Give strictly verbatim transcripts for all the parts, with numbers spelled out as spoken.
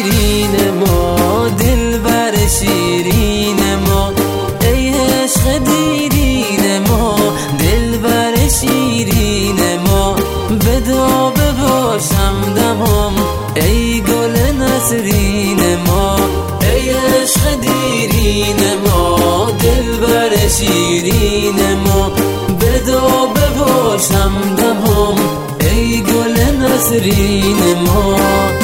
شیرین ما، دلبر شیرین ما، ای عشق دیرین ما، دلبر شیرین ما، بدا بباشم دمم ای گل نسرین ما، ای عشق دیرین ما، دلبر شیرین ما، بدا بباشم دمم ای گل نسرین ما.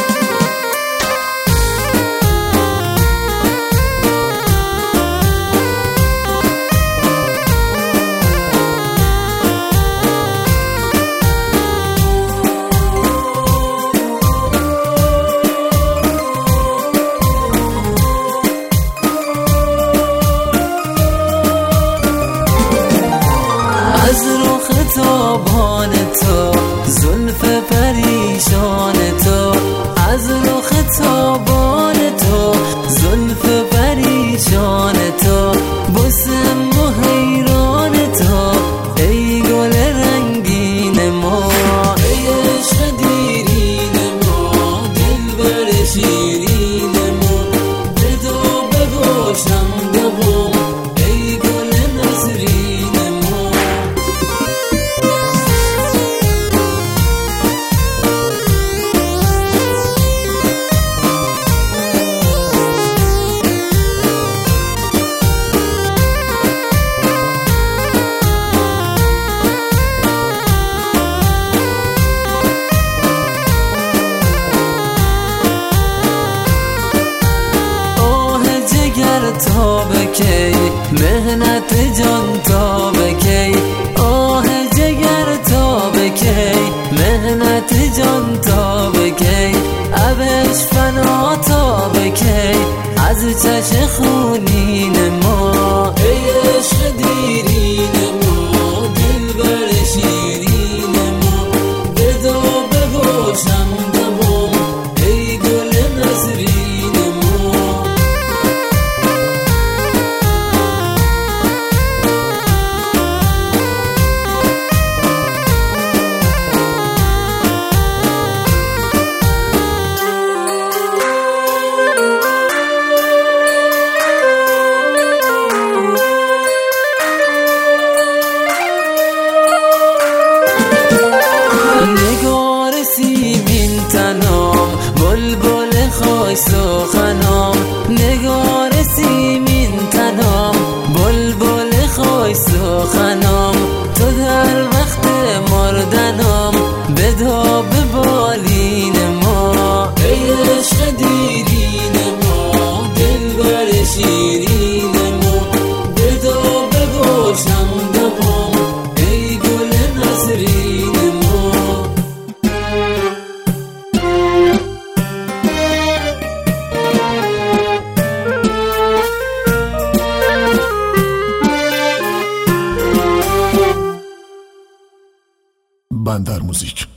از رخ تابان تو، زلف پریشان تو، از رخ تابان تو، زلف پریشان تو، بسم و حیران تو، ای گل رنگین ما، ای عشق دیرین ما، دلبر شیرین ما، بدا بباشم دمم ای گل نسرین ما. تا بکی مهنت جان تا بکی، آه جگر تا بکی مهنت جان تا بکی، عبش فنا تا بکی از چشم خونین ما، ای عشق دیرین ما، دلبر شیرین ما، بدا بباشم دمم ای گل نسرین ما. بلبل خوش سخنم، نگار سیمین تنم، بلبل خوش سخنم، تو در وقت مردنم بدا به بالین ما، ای عشق دیرین ما، دلبر شیرین ما، بدا بباشم دمم ای گل نسرین ما. بندر موزیک.